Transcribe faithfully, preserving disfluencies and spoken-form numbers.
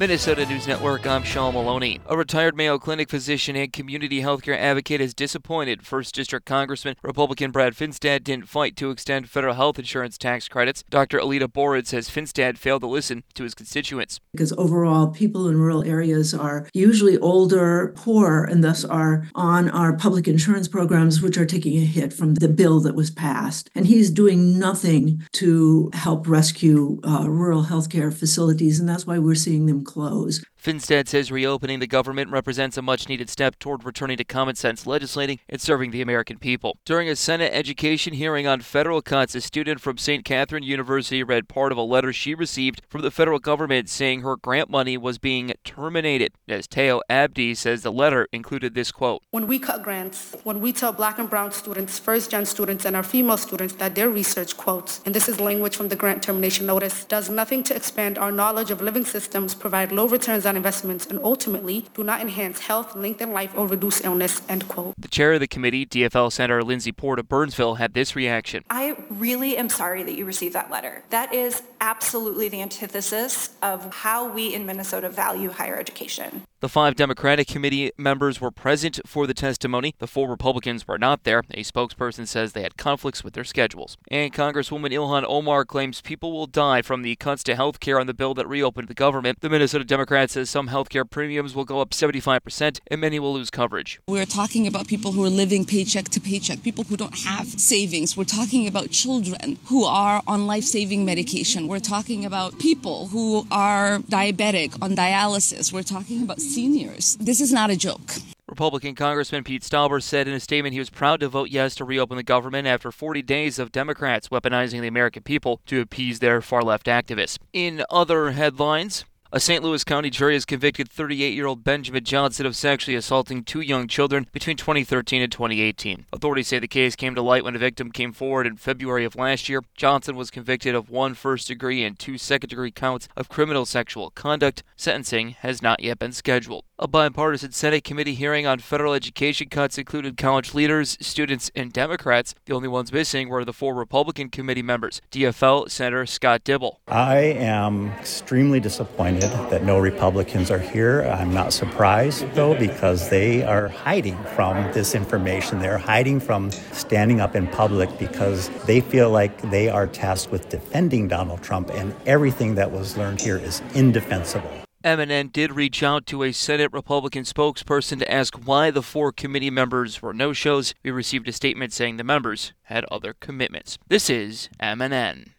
Minnesota News Network, I'm Sean Maloney. A retired Mayo Clinic physician and community healthcare advocate is disappointed first District Congressman Republican Brad Finstad didn't fight to extend federal health insurance tax credits. Doctor Alita Borid says Finstad failed to listen to his constituents. Because overall, people in rural areas are usually older, poor, and thus are on our public insurance programs, which are taking a hit from the bill that was passed. And he's doing nothing to help rescue uh, rural healthcare facilities, and that's why we're seeing them close. Finstad says reopening the government represents a much-needed step toward returning to common-sense legislating and serving the American people. During a Senate education hearing on federal cuts, a student from Saint Catherine University read part of a letter she received from the federal government saying her grant money was being terminated. As Teo Abdi says the letter included this quote. When we cut grants, when we tell black and brown students, first-gen students, and our female students that their research, quotes, and this is language from the grant termination notice, does nothing to expand our knowledge of living systems, provide low returns on investments, and ultimately do not enhance health, lengthen life, or reduce illness, end quote. The chair of the committee, D F L Senator Lindsey Port of Burnsville, had this reaction. I really am sorry that you received that letter. That is absolutely the antithesis of how we in Minnesota value higher education. The five Democratic committee members were present for the testimony. The four Republicans were not there. A spokesperson says they had conflicts with their schedules. And Congresswoman Ilhan Omar claims people will die from the cuts to health care on the bill that reopened the government. The Minnesota Democrat says some health care premiums will go up seventy-five percent and many will lose coverage. We're talking about people who are living paycheck to paycheck, people who don't have savings. We're talking about children who are on life-saving medication. We're talking about people who are diabetic, on dialysis. We're talking about seniors. This is not a joke. Republican Congressman Pete Stauber said in a statement he was proud to vote yes to reopen the government after forty days of Democrats weaponizing the American people to appease their far-left activists. In other headlines, a Saint Louis County jury has convicted thirty-eight-year-old Benjamin Johnson of sexually assaulting two young children between twenty thirteen and twenty eighteen. Authorities say the case came to light when a victim came forward in February of last year. Johnson was convicted of one first-degree and two second-degree counts of criminal sexual conduct. Sentencing has not yet been scheduled. A bipartisan Senate committee hearing on federal education cuts included college leaders, students, and Democrats. The only ones missing were the four Republican committee members. D F L Senator Scott Dibble. I am extremely disappointed that no Republicans are here. I'm not surprised, though, because they are hiding from this information. They're hiding from standing up in public because they feel like they are tasked with defending Donald Trump, and everything that was learned here is indefensible. M N N did reach out to a Senate Republican spokesperson to ask why the four committee members were no-shows. We received a statement saying the members had other commitments. This is M N N.